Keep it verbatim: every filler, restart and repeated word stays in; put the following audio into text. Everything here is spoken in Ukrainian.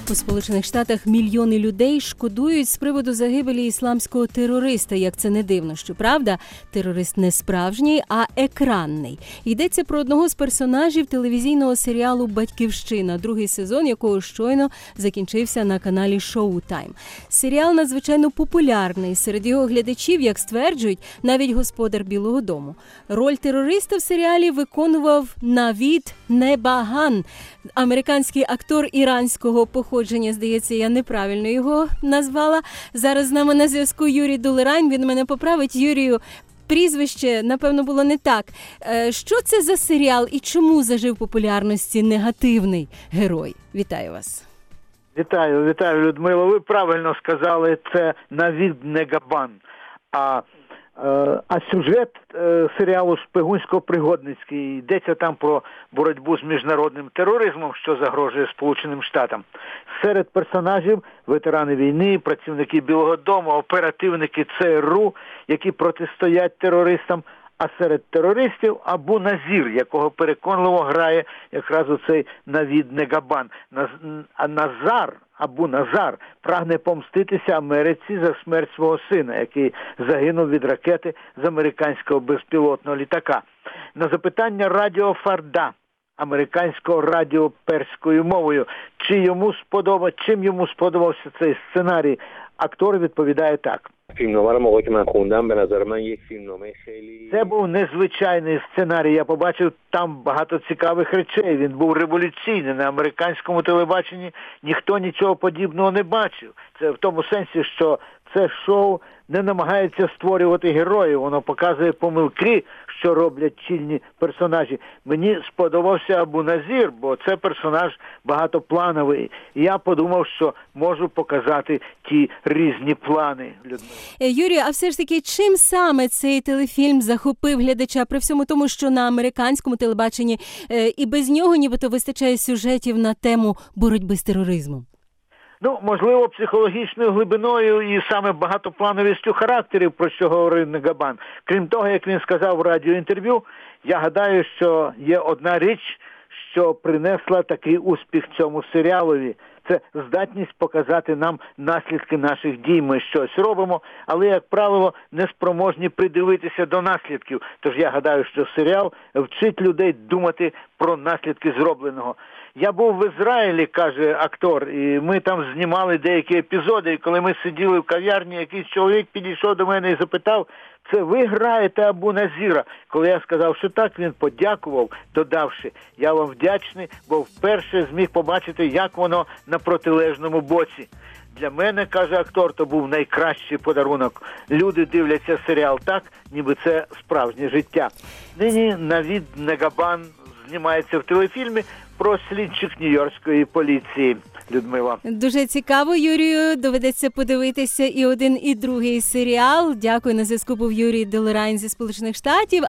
У Сполучених Штатах мільйони людей шкодують з приводу загибелі ісламського терориста, як це не дивно. Щоправда, терорист не справжній, а екранний. Йдеться про одного з персонажів телевізійного серіалу «Батьківщина», другий сезон якого щойно закінчився на каналі Showtime. Серіал надзвичайно популярний. Серед його глядачів, як стверджують, навіть господар Білого дому. Роль терориста в серіалі виконував Навід Небаган, американський актор іранського походження. Здається, я неправильно його назвала. Зараз з нами на зв'язку Юрій Долерань, він мене поправить. Юрію, прізвище, напевно, було не так. Що це за серіал і чому зажив популярності негативний герой? Вітаю вас. Вітаю, вітаю, Людмила. Ви правильно сказали, це Навід Небаган. А, а сюжет серіалу «Шпигунсько-пригодницький» йдеться там про боротьбу з міжнародним тероризмом, що загрожує Сполученим Штатам. Серед персонажів ветерани війни, працівники Білого дому, оперативники ЦРУ, які протистоять терористам, а серед терористів Абу Назір, якого переконливо грає якраз оцей Навід Небаган. А Назар, Абу Назар, прагне помститися Америці за смерть свого сина, який загинув від ракети з американського безпілотного літака. На запитання радіо Фарда, американського радіо перською мовою, чи йому сподобав, чим йому сподобався цей сценарій, актор відповідає так. Це був незвичайний сценарій. Я побачив там багато цікавих речей. Він був революційний. На американському телебаченні ніхто нічого подібного не бачив. Це в тому сенсі, що це шоу не намагається створювати героїв. Воно показує помилки, що роблять чільні персонажі. Мені сподобався Абу Назір, бо це персонаж багатоплановий. І я подумав, що можу показати ті різні плани. Юрію, а все ж таки, чим саме цей телефільм захопив глядача? При всьому тому, що на американському телебаченні і без нього нібито вистачає сюжетів на тему боротьби з тероризмом. Ну, можливо, психологічною глибиною і саме багатоплановістю характерів, про що говорив Небаган. Крім того, як він сказав в радіоінтерв'ю, я гадаю, що є одна річ, що принесла такий успіх цьому серіалові. Це здатність показати нам наслідки наших дій. Ми щось робимо, але, як правило, не спроможні придивитися до наслідків. Тож я гадаю, що серіал вчить людей думати про наслідки зробленого. Я був в Ізраїлі, каже актор, і ми там знімали деякі епізоди, і коли ми сиділи в кав'ярні, якийсь чоловік підійшов до мене і запитав, це ви граєте Абу Назіра? Коли я сказав, що так, він подякував, додавши, я вам вдячний, бо вперше зміг побачити, як воно на протилежному боці. Для мене, каже актор, то був найкращий подарунок. Люди дивляться серіал так, ніби це справжнє життя. Нині Навід Небаган знімається в телефільмі про слідчих нью-йоркської поліції. Людмила. Дуже цікаво, Юрію. Доведеться подивитися і один, і другий серіал. Дякую. На зв'язку був Юрій Долерань зі Сполучених Штатів.